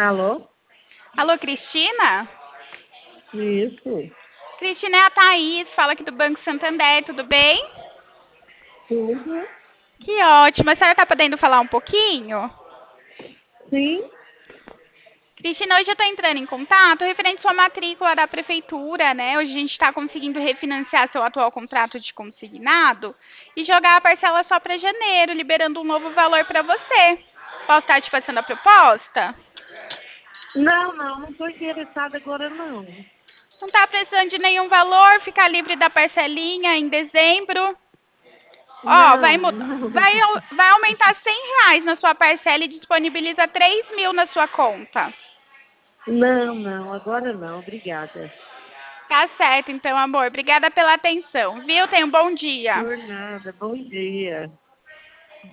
Alô? Alô, Cristina? Isso. Cristina, é a Thaís, fala aqui do Banco Santander, tudo bem? Tudo? Que ótimo, a senhora está podendo falar um pouquinho? Sim. Cristina, hoje eu estou entrando em contato referente à sua matrícula da prefeitura, né? Hoje a gente está conseguindo refinanciar seu atual contrato de consignado e jogar a parcela só para janeiro, liberando um novo valor para você. Posso estar te passando a proposta? Não estou interessada agora, não. Não está precisando de nenhum valor, ficar livre da parcelinha em dezembro. Ó, vai, Não, não. vai aumentar R$ 100 na sua parcela e disponibiliza 3.000 na sua conta. Não, agora não, obrigada. Tá certo, então, amor. Obrigada pela atenção, viu? Tenha um bom dia. Por nada, bom dia.